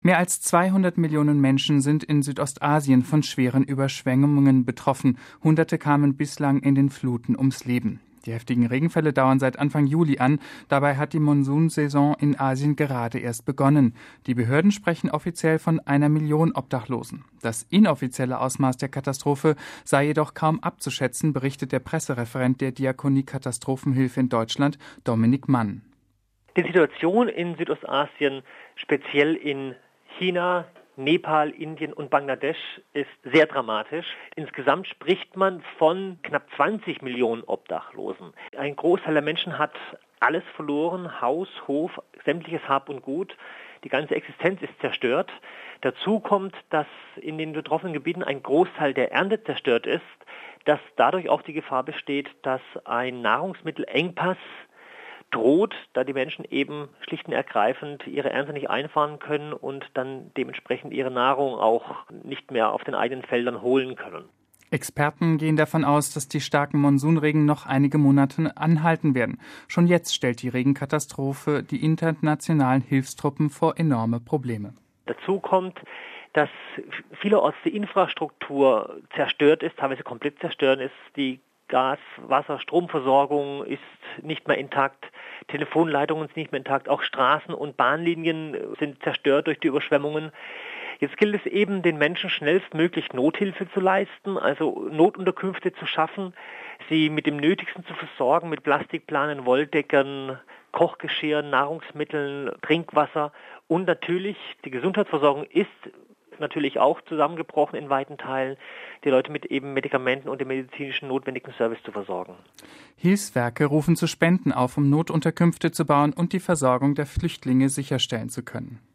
Mehr als 200 Millionen Menschen sind in Südostasien von schweren Überschwemmungen betroffen. Hunderte kamen bislang in den Fluten ums Leben. Die heftigen Regenfälle dauern seit Anfang Juli an. Dabei hat die Monsunsaison in Asien gerade erst begonnen. Die Behörden sprechen offiziell von 1 Million Obdachlosen. Das inoffizielle Ausmaß der Katastrophe sei jedoch kaum abzuschätzen, berichtet der Pressereferent der Diakonie Katastrophenhilfe in Deutschland, Dominik Mann. Die Situation in Südostasien, speziell in China, Nepal, Indien und Bangladesch, ist sehr dramatisch. Insgesamt spricht man von knapp 20 Millionen Obdachlosen. Ein Großteil der Menschen hat alles verloren, Haus, Hof, sämtliches Hab und Gut. Die ganze Existenz ist zerstört. Dazu kommt, dass in den betroffenen Gebieten ein Großteil der Ernte zerstört ist, dass dadurch auch die Gefahr besteht, dass ein Nahrungsmittelengpass droht, da die Menschen eben schlicht und ergreifend ihre Ernte nicht einfahren können und dann dementsprechend ihre Nahrung auch nicht mehr auf den eigenen Feldern holen können. Experten gehen davon aus, dass die starken Monsunregen noch einige Monate anhalten werden. Schon jetzt stellt die Regenkatastrophe die internationalen Hilfstruppen vor enorme Probleme. Dazu kommt, dass vielerorts die Infrastruktur zerstört ist, teilweise komplett zerstört ist. Die Gas-, Wasser-, Stromversorgung ist nicht mehr intakt, Telefonleitungen sind nicht mehr intakt, auch Straßen- und Bahnlinien sind zerstört durch die Überschwemmungen. Jetzt gilt es eben, den Menschen schnellstmöglich Nothilfe zu leisten, also Notunterkünfte zu schaffen, sie mit dem Nötigsten zu versorgen, mit Plastikplanen, Wolldeckern, Kochgeschirr, Nahrungsmitteln, Trinkwasser und natürlich die Gesundheitsversorgung ist natürlich auch zusammengebrochen in weiten Teilen, die Leute mit eben Medikamenten und dem medizinischen notwendigen Service zu versorgen. Hilfswerke rufen zu Spenden auf, um Notunterkünfte zu bauen und die Versorgung der Flüchtlinge sicherstellen zu können.